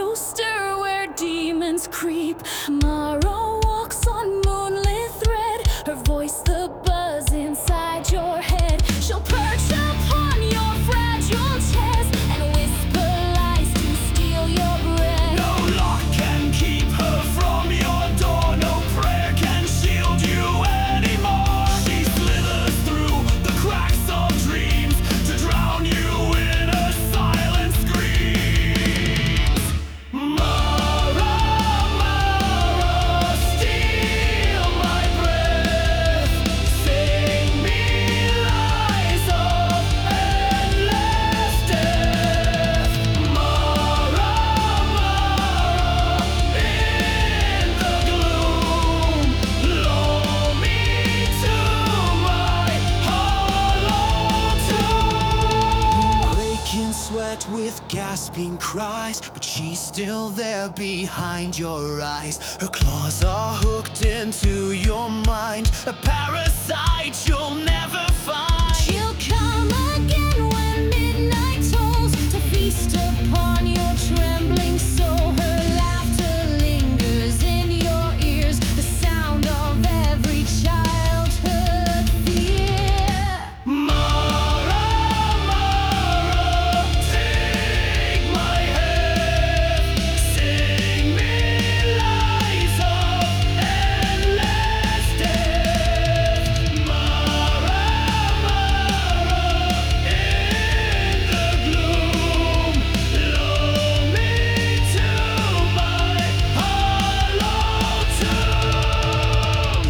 rooster where demons creep. Mara walks on moonlit thread, her voice the buzz inside your head. She'll perch upon your fragile chest and whisper lies to steal your breath. No lock can keep her from your door, no prayer can shield you anymore. She slithers through the cracks of dreams to drown you in her silent screams. Mara, Mara, steal my breath, sing me lies of endless death. Mara, Mara, in the gloom, lull me to my hollow tomb. Breaking sweat with gasping cries, but she's still there behind your eyes. Her claws are hooked into your mind, a parasite you'll never find. She'll come again when midnight tolls to feast upon your trembling soul. Her laughter lingers in your ears, the sound of every childhood fear. Mara, Mara, take my hand, sing me lies of endless death. Mara, Mara, in the gloom, lull me to my hollow tomb.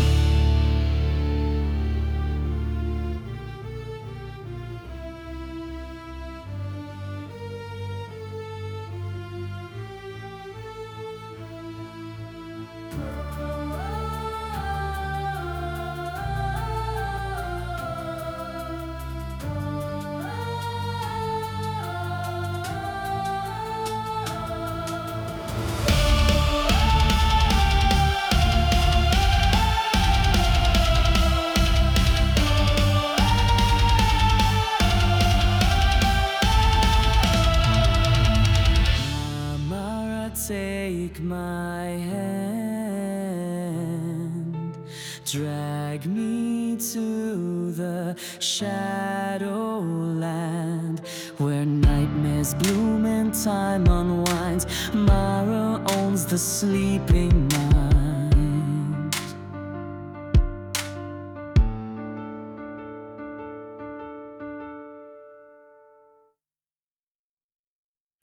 Mara, take my hand, drag me to the shadowland, where nightmares bloom and time unwinds. Mara owns the sleeping mind.